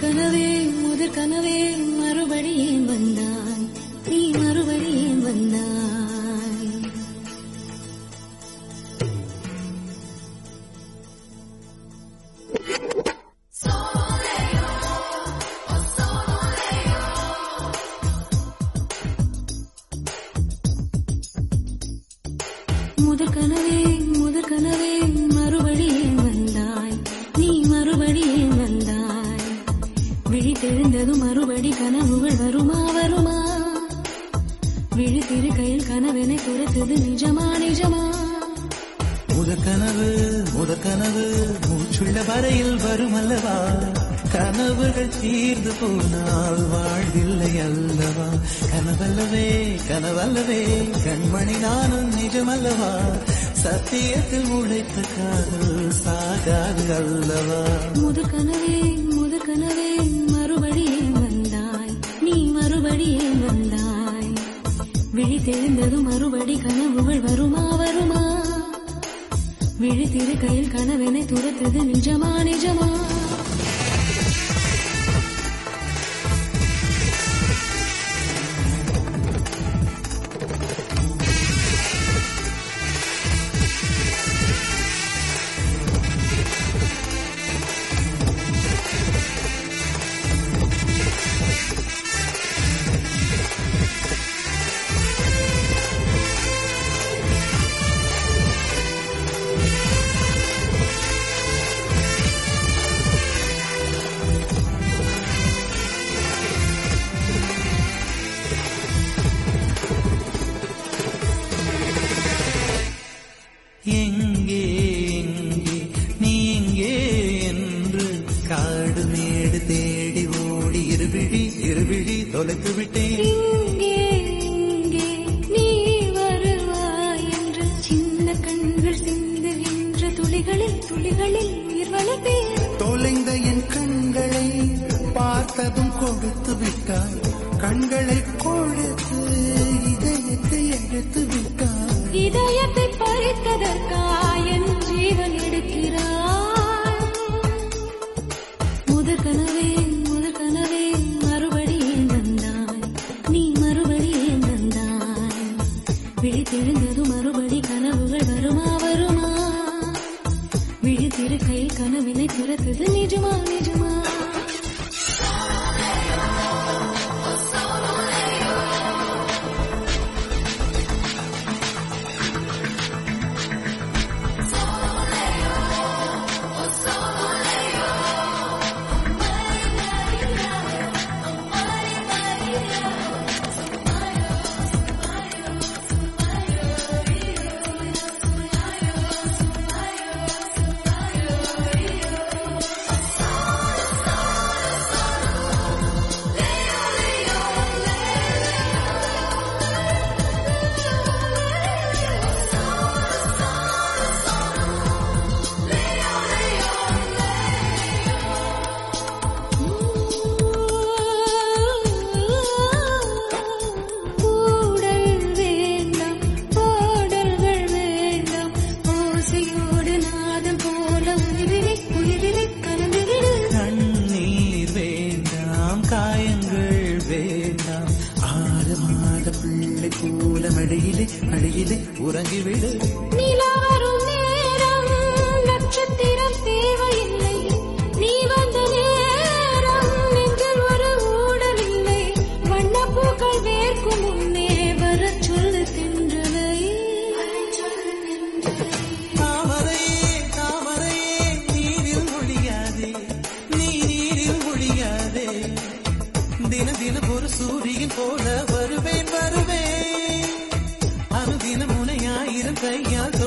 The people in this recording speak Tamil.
கனவே முதற் கனவே மறுபடியே வந்தாய், நீ மறுபடியே வந்தாய். முதற் கனவே முதற் கனவே மறுபடியே வந்தாய், நீ மறுபடியே வந்தாய். விழி தெரிந்ததும் மறுபடி கனவுகள் வருமா வருமா? விழித்திரு கையில் கனவெனை துரத்தது நிஜமா நிஜமா? முதற் கனவு மூச்சுள்ள வரையில் வரும் அல்லவா? கனவுகள் தீர்ந்து போனால் வாழ்வில்லை அல்லவா? கனவல்லவே கனவல்லவே கண்மணி நானும் நிஜமல்லவா? சத்தியத்தில் உழைத்த காதல் சாகாது அல்லவா? முதற் கனவே மறுபடியே வந்தாய், நீ மறுபடியே வந்தாய். விழி தெரிந்ததும் மறுபடி கனவுகள் வருமா வருமா? விழித்திரு கையில் கனவெனை துரத்தது நிஜமா நிஜமா? எங்கே எங்கே நீ எங்கே என்று காடு மேடு தேடி ஓடி இருவிழி தொலைத்து விட்டேன். இங்கே இங்கே நீ வருவாய் என்று சின்ன கண்கள் சிந்துகின்ற துளிகளில் உயிர் வளர்ப்பேன். தொலைந்த என் கண்களை பார்த்ததும் கொடுத்து விட்டாய், கண்களை கொடுத்து இதயத்தை எடுத்து விட்டாய். இதயத்தை பறித்ததற்காய் என் ஜீவன் எடுக்கிறாய். முதற் கனவே மறுபடியே வந்தாய், நீ மறுபடியே வந்தாய். விழி தெரிந்தது மறுபடி கனவுகள் வருமா வருமா? விழித்திரு கையில் கனவினை துரத்தது நிஜமா நிஜமா? மடியிலே உறங்கிவிடு. நிலவரும் நேரம் நட்சத்திரம் தேவையில்லை, நீ வந்த நேரம் நெஞ்சில் ஒரு ஊடலில்லை. வண்ணப்பூக்கள் வேர்க்கும் முன்னே வரச் சொல்லு தென்றலை. தாமரையே நீரில் ஒழியாதே, நீ நீரில் ஒழியாதே. தினம் ஒரு சூரியன் போல வருவேன். அனுதினம் உனையாயிரம் கையால்